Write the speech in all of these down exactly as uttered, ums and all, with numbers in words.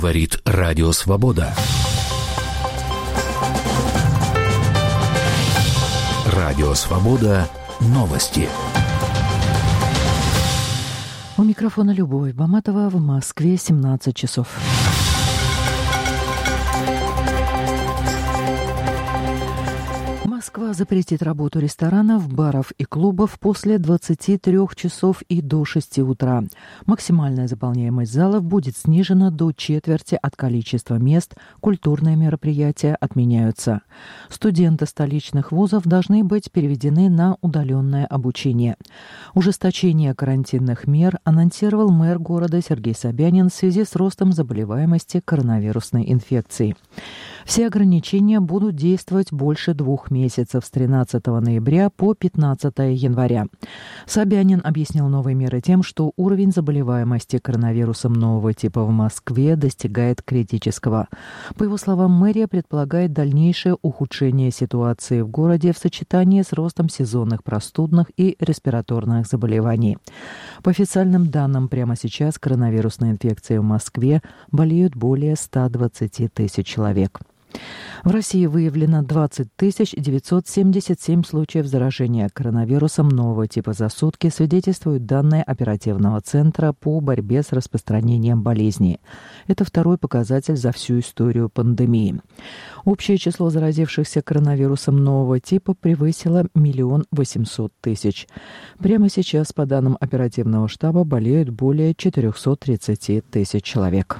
Говорит Радио Свобода. Радио Свобода. Новости. У микрофона Любовь Баматова. В Москве семнадцать часов. Москва запретит работу ресторанов, баров и клубов после двадцати трёх часов и до шести утра. Максимальная заполняемость залов будет снижена до четверти от количества мест. Культурные мероприятия отменяются. Студенты столичных вузов должны быть переведены на удаленное обучение. Ужесточение карантинных мер анонсировал мэр города Сергей Собянин в связи с ростом заболеваемости коронавирусной инфекцией. Все ограничения будут действовать больше двух месяцев с тринадцатого ноября по пятнадцатое января. Собянин объяснил новые меры тем, что уровень заболеваемости коронавирусом нового типа в Москве достигает критического. По его словам, мэрия предполагает дальнейшее ухудшение ситуации в городе в сочетании с ростом сезонных простудных и респираторных заболеваний. По официальным данным, прямо сейчас коронавирусной инфекцией в Москве болеют более ста двадцати тысяч человек. В России выявлено двадцать тысяч девятьсот семьдесят семь случаев заражения коронавирусом нового типа за сутки, свидетельствуют данные оперативного центра по борьбе с распространением болезни. Это второй показатель за всю историю пандемии. Общее число заразившихся коронавирусом нового типа превысило миллион восемьсот тысяч. Прямо сейчас, по данным оперативного штаба, болеют более четырехсот тридцати тысяч человек.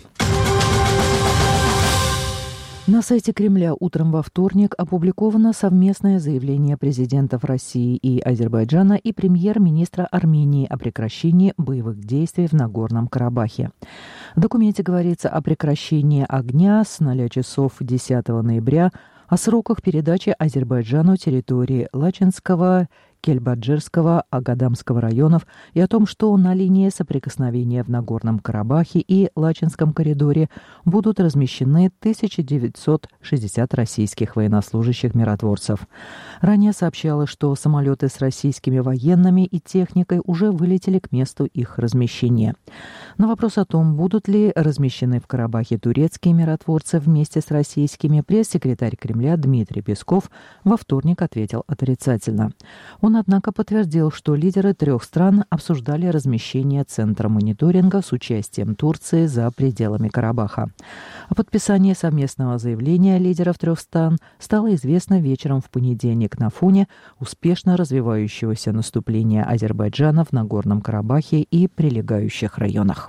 На сайте Кремля утром во вторник опубликовано совместное заявление президентов России и Азербайджана и премьер-министра Армении о прекращении боевых действий в Нагорном Карабахе. В документе говорится о прекращении огня с ноля часов десятого ноября, о сроках передачи Азербайджану территории Лачинского, Кельбаджирского, Агадамского районов и о том, что на линии соприкосновения в Нагорном Карабахе и Лачинском коридоре будут размещены тысяча девятьсот шестьдесят российских военнослужащих-миротворцев. Ранее сообщалось, что самолеты с российскими военными и техникой уже вылетели к месту их размещения. На вопрос о том, будут ли размещены в Карабахе турецкие миротворцы вместе с российскими, пресс-секретарь Кремля Дмитрий Песков во вторник ответил отрицательно. Он, однако, подтвердил, что лидеры трех стран обсуждали размещение центра мониторинга с участием Турции за пределами Карабаха. О подписании совместного заявления лидеров трех стран стало известно вечером в понедельник на фоне успешно развивающегося наступления Азербайджана в Нагорном Карабахе и прилегающих районах.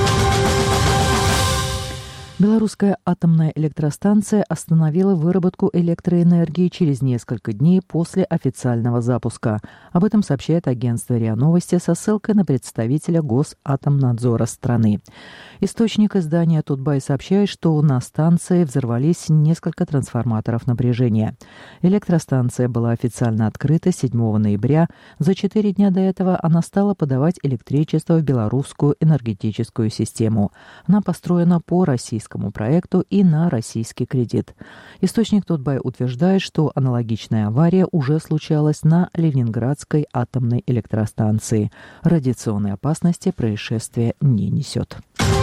Белорусская атомная электростанция остановила выработку электроэнергии через несколько дней после официального запуска. Об этом сообщает агентство РИА Новости со ссылкой на представителя Госатомнадзора страны. Источник издания «Тутбай» сообщает, что на станции взорвались несколько трансформаторов напряжения. Электростанция была официально открыта седьмого ноября. За четыре дня до этого она стала подавать электричество в белорусскую энергетическую систему. Она построена по российскому проекту и на российский кредит. Источник Тутбай утверждает, что аналогичная авария уже случалась на Ленинградской атомной электростанции. Радиационной опасности происшествие не несет.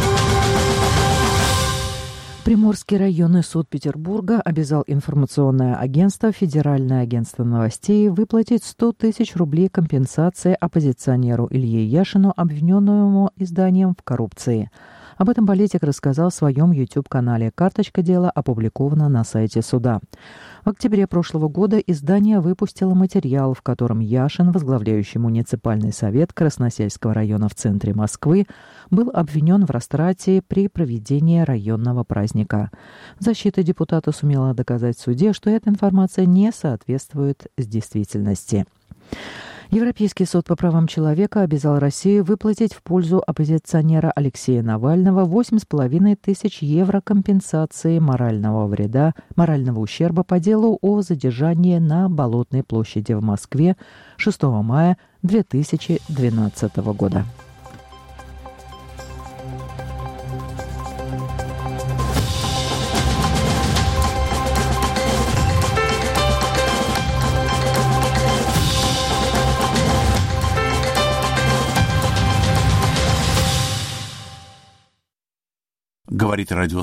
Приморский районный суд Петербурга обязал информационное агентство «Федеральное агентство новостей» выплатить сто тысяч рублей компенсации оппозиционеру Илье Яшину, обвиненному изданием в коррупции. Об этом политик рассказал в своем YouTube-канале. Карточка дела опубликована на сайте суда. В октябре прошлого года издание выпустило материал, в котором Яшин, возглавляющий муниципальный совет Красносельского района в центре Москвы, был обвинен в растрате при проведении районного праздника. Защита депутата сумела доказать в суде, что эта информация не соответствует действительности. Европейский суд по правам человека обязал Россию выплатить в пользу оппозиционера Алексея Навального восемь с половиной тысяч евро компенсации морального вреда, морального ущерба по делу о задержании на Болотной площади в Москве шестого мая две тысячи двенадцатого года. Говорит Радио